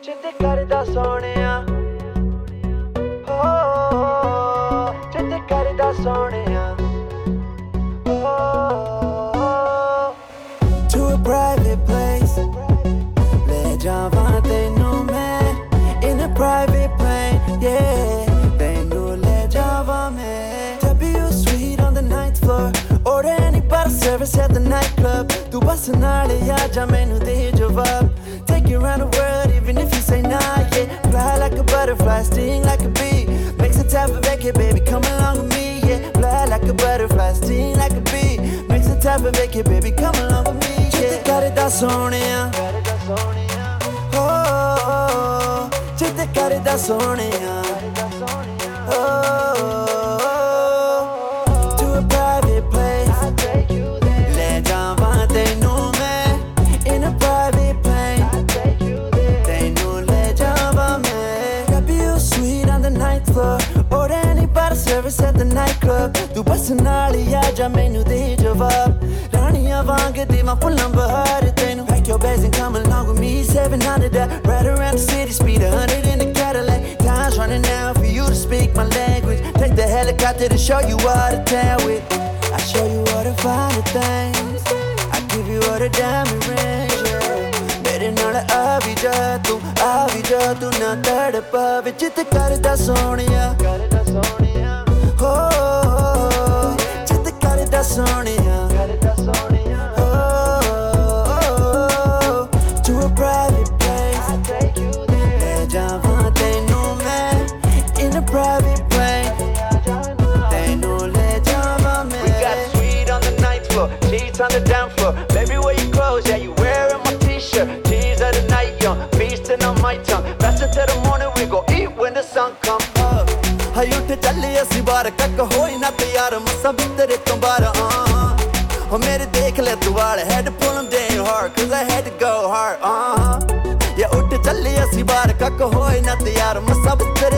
चित करदा सोहणिया हो चित करदा सोहणिया To a private place ले जावां तैनू मैं In a private plane yeah तैनू ले जावां मैं W suite on the ninth floor Order any bottle service at the nightclub तू बस नाल आ जा मैनू दे जवाब Take you around the world even if you say nah yeah Fly like a butterfly sting like a bee Makes the type of vacay baby come along with me yeah Fly like a butterfly sting like a bee Makes the type of vacay baby come along with me yeah चित करदा सोहणिया oh चित करदा सोहणिया To a private place ले जावां तैनू मैं In a private plane तैनू ले जावां मैं W suite on the ninth floor Order any bottle service at the nightclub तू बस नाल आ जा मैनू दे जवाब रानियां वांग देवां फुल्लां बहार तैनू Pack your bags and come along with me 700 that Ride around the city speed 100 in the Cadillac Time's running out for you to speak my language Take the helicopter to show you all the town with I show you all the finer things I give you all the diamond rings yeah मेरे नाल आ भी जा तू ना तड़पा वे चित करदा सोहणिया हो चित करदा सोहणिया To a private place ले जावां तैनू मैं In a private plane तैनू ले जावां मैं We got a suite on the ninth floor Sheets on the down floor Baby where you clothes yeah you wearing my t-shirt Tease of the night young feasting on my tongue Fast until the morning we go eat when the sun come up Hay ਉੱਠ ਚੱਲੇ ਅਸੀਂ ਬਾਹਰ ਕੱਕ ਹੋਈ ਨਾ ਤਿਆਰ ਮਸਾਂ ਤੇਰੇ ਤੋਂ ਬਾਹਰ Oh ਮੇਰੇ ਦੇਖ ਲੈ ਤੂੰ ਵਾਲ Had to pull them damn hard Cause I had to go hard Yeah ਉੱਠ ਚੱਲੇ ਅਸੀਂ ਬਾਹਰ ਕੱਕ ਹੋਈ ਨਾ ਤਿਆਰ ਮਸਾਂ ਤੇਰੇ